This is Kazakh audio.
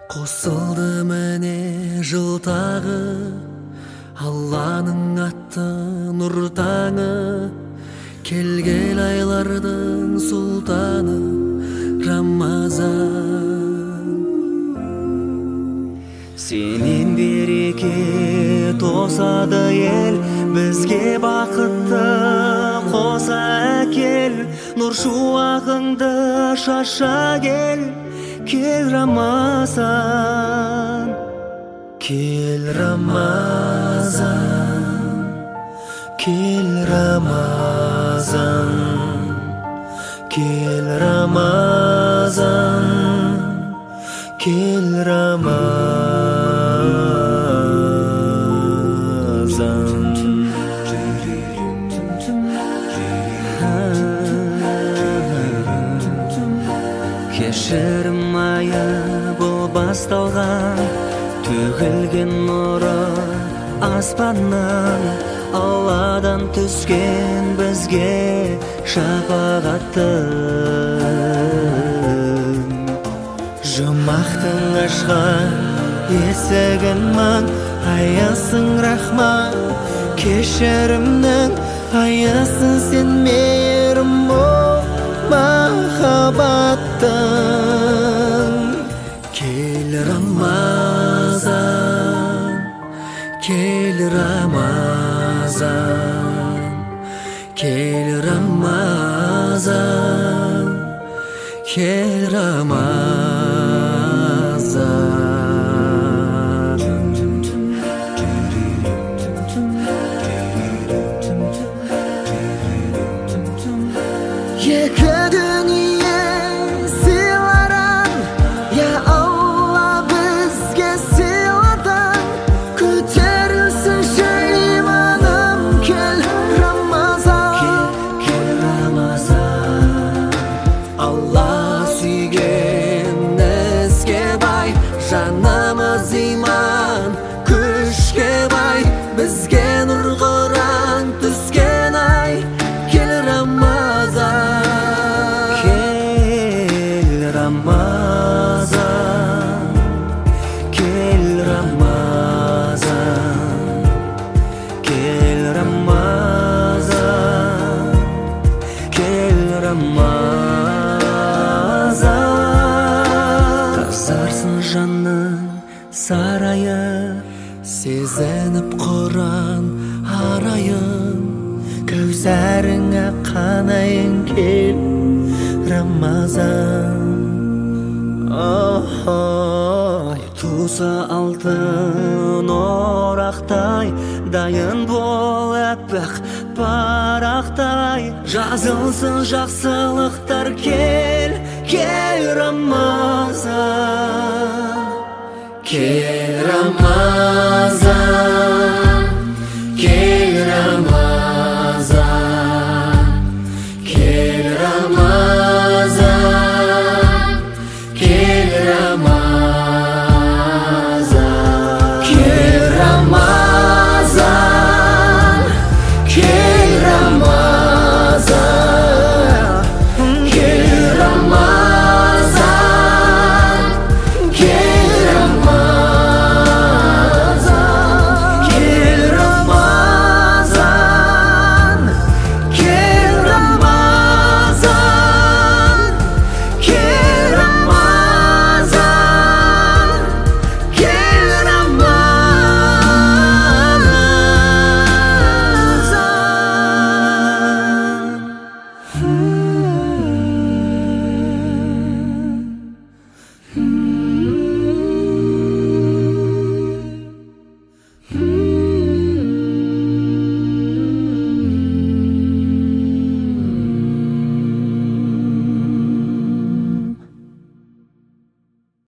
Қосылды міне жыл тағы, Алланың атты нұр таңы, келгел айлардың сұлтаны Рамазан. Сенен береке тосады ел, бізге бақытты қоса әкел, нұр шуағыңды шаша кел, кел Рамазан, кел Рамазан, кел Рамазан, кел Рамазан, кел Рамазан. Кешірім айы бұл басталған, төгілген нұры аспаннан, Алладан түскен бізге шапағаттың. Жұмақтың ашқан есігін маң, аясың рахман, кешірімнің аясын сен, мейірім мол махаббаттың. Кел Рамазан, кел Рамазан, кел Рамазан, кел Рамазан. Екі дүние сыйларың, я Алла бізге сыйладың, көтерілсін иманым, кел Рамазан, кел Рамазан. Алла сүйген іске бай, жанымыз иман күшке бай, бізге нұр Құран түскен ай, кел Рамазан, кел Рамазан, кел Рамазан, кел Рамазан, кел Рамазан. Тазарсын жанның сарайы, сезініп Құран арайын, Кәусәріңе қанайын, кел Рамазан. Туса алтын орақтай, дайын бол әппақ парақтай, жазылсын жақсылықтар, кел, кел Рамазан, кел Рамазан, кел Рамазан.